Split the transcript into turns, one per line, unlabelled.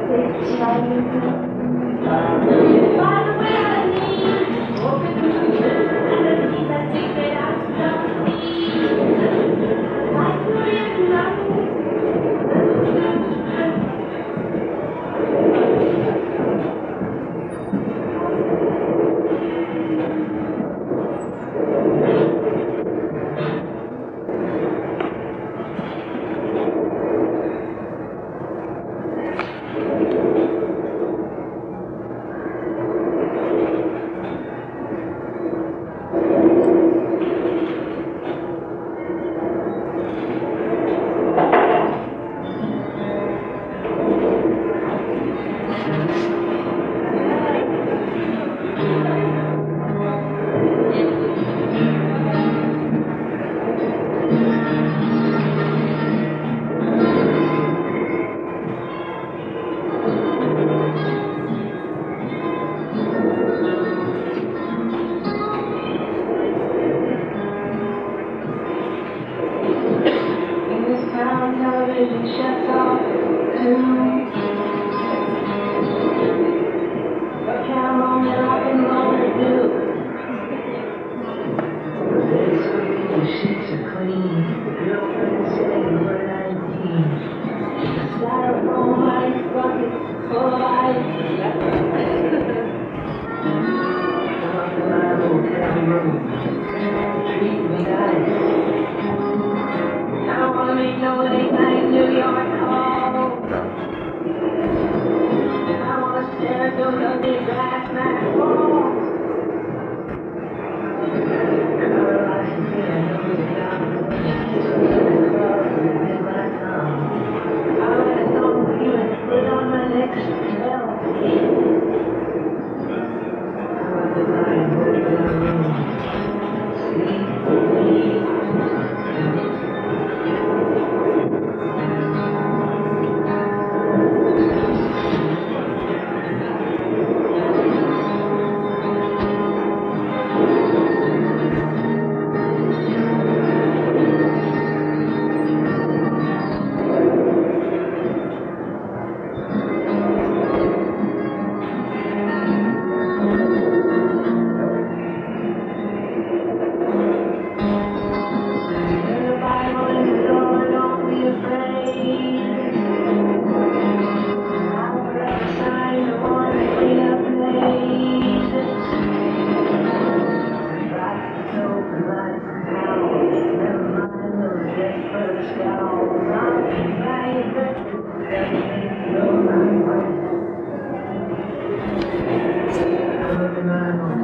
Shuts off too. But how long that I can wanna do? The sheets are clean. The girlfriend said you were 19. The styrofoam ice bucket full of ice. Come up to my hotel room. Treat me nice. I don't wanna make no late night New York calls. I wanna stare at those ugly glass mat walls. Color lights and see I know you're down for me. The club within my tongue. I'll let a song for you and put on my next spell. I'm up in my hotel room. Sleep, sleep. I'm